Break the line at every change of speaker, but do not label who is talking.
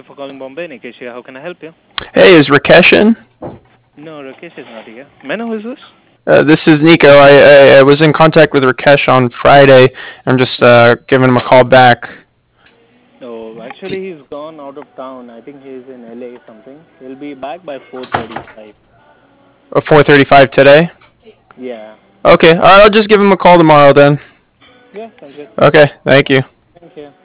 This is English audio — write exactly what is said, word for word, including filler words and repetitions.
for calling Bombay. Nikesh here. How can I help you?
Hey, is Rakesh in?
No, Rakesh is not here. May I know who is this?
Uh, this is Nico. I, I, I was in contact with Rakesh on Friday. I'm just uh, giving him a call back.
Oh, actually, he's gone out of town. I think he's in L A something. He'll be back by four thirty-five.
Uh, four thirty-five today?
Yeah.
Okay, alright, I'll just give him a call tomorrow then.
Yeah, sounds good.
Okay, thank you.